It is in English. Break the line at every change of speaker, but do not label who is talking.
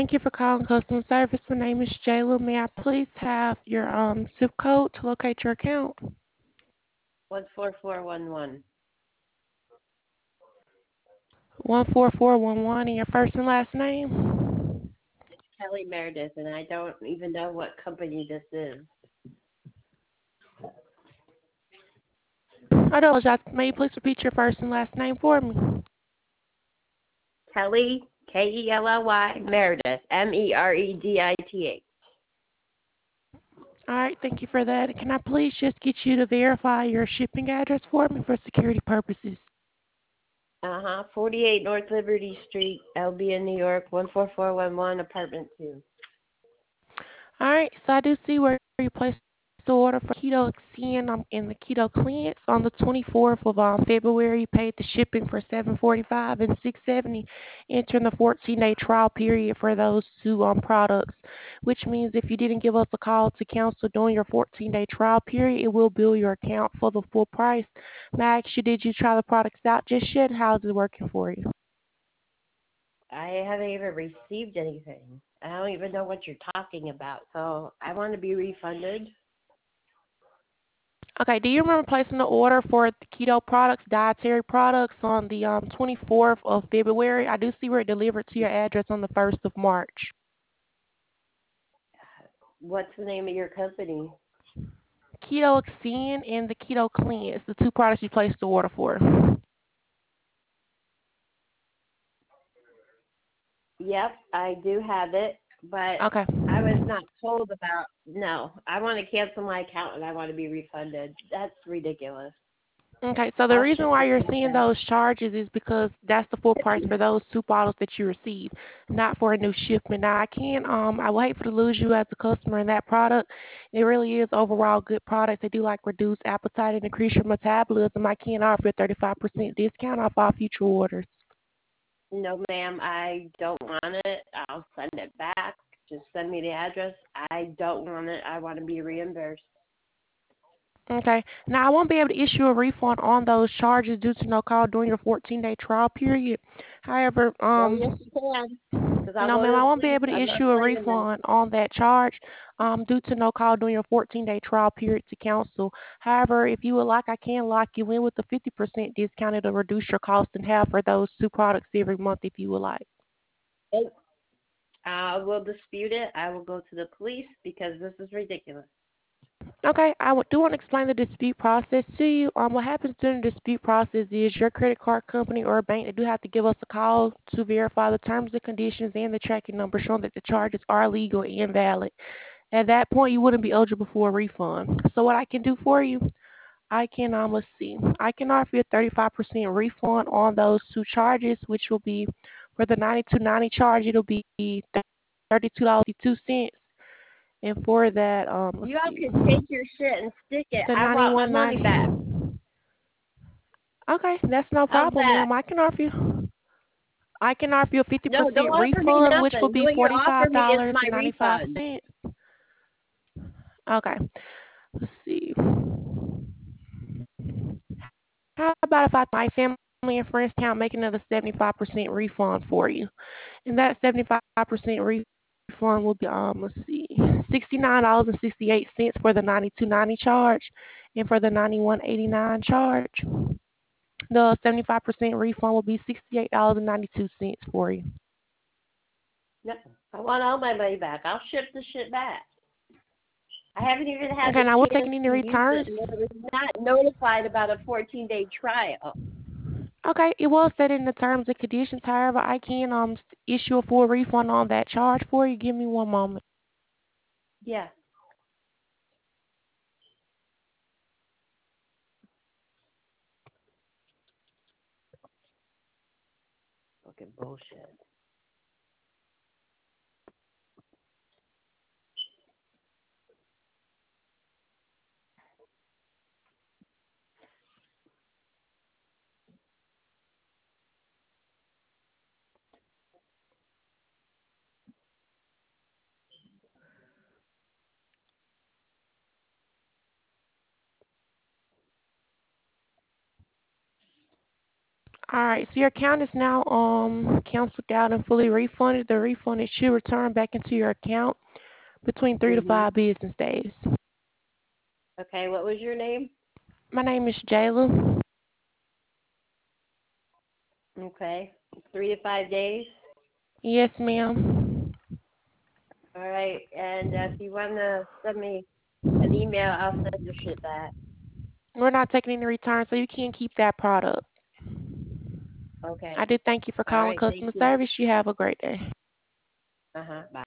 Thank you for calling customer service. My name is Jayla. May I please have your zip code to locate your account?
14411.
14411 and your first and last name?
Kelly Meredith, and I don't even know what company this is.
I apologize. May you please repeat your first and last name for me?
Kelly, Kelly, Meredith, Meredith.
All right, thank you for that. Can I please just get you to verify your shipping address for me for security purposes?
48 North Liberty Street, Albion, New York, 14411, apartment 2.
All right, so I do see where you placed the order for Keto Extend in the Keto Cleanse on the 24th of February. You paid the shipping for $745 and $670, entering the 14-day trial period for those two products, which means if you didn't give us a call to cancel during your 14-day trial period, it will bill your account for the full price. May I ask you, did you try the products out just yet? How's it working for you?
I haven't even received anything. I don't even know what you're talking about, so I want to be refunded.
Okay, do you remember placing the order for the keto products, dietary products on the 24th of February? I do see where it delivered to your address on the 1st of March.
What's the name of your company?
Keto Extend and the Keto Cleanse, the two products you placed the order for.
Yep, I do have it, but
Okay.
I was not told about. No, I want to cancel my account and I want to be refunded. That's ridiculous.
Okay, so the
I'll
reason
ship
why
the
you're
shit
seeing
back.
those charges is because that's the full price for those two bottles that you received, not for a new shipment. Now, I will hate to lose you as a customer in that product. It really is overall good product. They do like reduce appetite and increase your metabolism. I can offer a 35% discount off all future orders.
No, ma'am, I don't want it. I'll send it back. Just send me the address. I don't want it. I want to be reimbursed.
Okay. Now, I won't be able to issue a refund on those charges due to no call during your 14-day trial period. However,
Oh, yes, you can. Because I'll
no,
go
ma'am,
to
I
the
won't be
police.
able to
I'm not
issue a
playing this.
refund on that charge due to no call during your 14-day trial period to cancel. However, if you would like, I can lock you in with a 50% discount. It'll reduce your cost in half for those two products every month if you would like.
I will dispute it. I will go to the police because this is ridiculous.
Okay, do want to explain the dispute process to you. What happens during the dispute process is your credit card company or bank, they do have to give us a call to verify the terms and conditions and the tracking number showing that the charges are legal and valid. At that point, you wouldn't be eligible for a refund. So what I can do for you, I can, let's see, I can offer you a 35% refund on those two charges, which will be for the $92.90 charge, it'll be $32.02. And for that,
You all can take your shit and stick it.
the
I want my money back.
$91.90. Okay, that's no
How's
problem,
that?
ma'am. I can offer you a 50%
No, don't offer me
refund, which will
nothing.
be
What you offer me is my refund.
$45.95. Okay, let's see. How about if my family and friends count make another 75% refund for you? And that 75% refund will be let's see, $69.68 for the $92.90 charge, and for the $91.89 charge, the 75% refund will be $68.92 for you.
No, I want all my money back. I'll ship the shit back. I haven't even had
Okay,
the
now we're
chance
taking any
to use
returns.
it, and I was not notified about a 14-day trial.
Okay, it was set in the terms and conditions. However, I can issue a full refund on that charge for you. Give me one moment.
Yeah. Fucking bullshit.
All right, so your account is now canceled out and fully refunded. The refund it should return back into your account between 3 to 5 business days.
Okay, what was your name?
My name is Jayla.
Okay, 3 to 5 days.
Yes, ma'am.
All right, and if you want to send me an email, I'll send your shit back.
We're not taking any returns, so you can't keep that product.
Okay.
I did thank you for
All
calling
right, thank
customer
you.
service. You have a great day.
Bye.